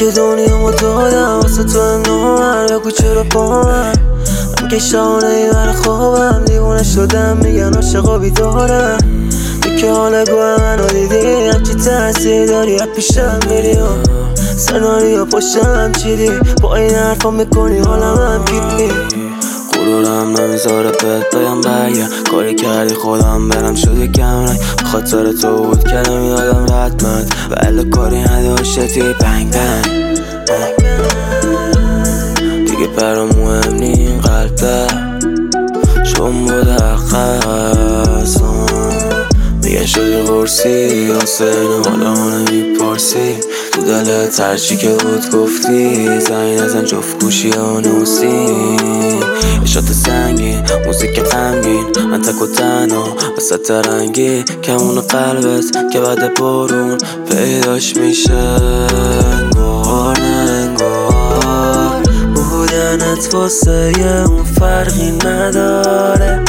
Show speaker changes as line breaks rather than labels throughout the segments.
که دنیا ما دادم واسه تو نومر بگو چرا با من که شانه ای بر خوابم دیوونه شدم میگن عاشقا بیدارم تو که حال گوه منو دیدی همچی تحصیل داری از پیشم میری سناریو پشتم چیدی با این حرفا میکنی حالم هم پیپی غرورم نمیذاره بهت بگم برگرد کاری کردی خودم برم شده کم رنگ بخاطر تو بود کردم یادم ردمت و الا کاری نداشتی بنگ بنگ دیگه برام مهم نی این قلبه چون بوده قصم میگن شدی قرصی حسین حالا ما نمیپرسی تو دلت هرچی که بود گفتی زنگ نزن جفت گوشی ها نوسی اشات سنگین موزیک غمگین من تک و تنها وسط رنگی کمون قلبت که بعد بارون پیداش میشه انگار نه انگار بودنت واسه اون فرقی نداره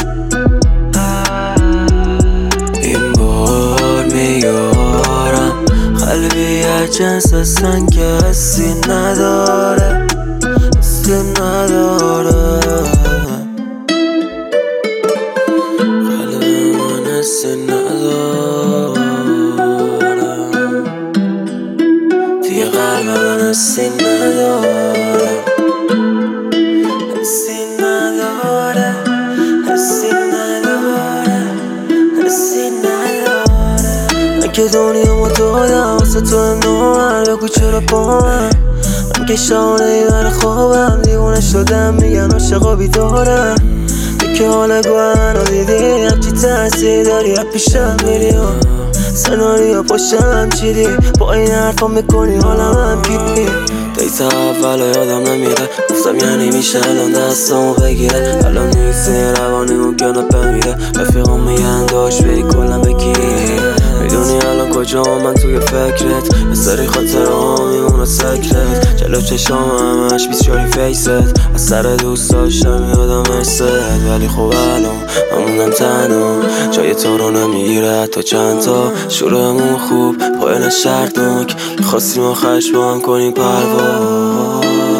این بار میارم قلبی جنس اصلا که حسی نداره حسی نداره قلب من حسی نداره دیگه قلب من حسی نداره حسی نداره حسی نداره حسی نداره من که دنیا ما دادم واسه تو نومر بگو چرا با من که شانه ای بر خوابم دیوونه شدم میگن عاشقا بیدارم تو که حال گوه منو دیدی همچی تحصیل داری از پیشم میری سناریو پشتم چیدی با این حرفا میکنی حالم هم پیپی دیت اول یادم نمیره گفتم یعنی میشه الان دستامو بگیره الان نیستی روانی ممکنه بمیره رفیقام میگن داشت بری کلم بگیری میدونی الان کجا من توی فکرت یه سری خاطره ها میمونه سکرت جلو چشام همش بیچاری فیست از سر دوست داشتم یادم اشست ولی خب الان من موندم تنها جای تو رو نمیگیره حتی چند تا شروعمون خوب پایان شرطناک میخواستیم آخرش با هم کنیم پرواز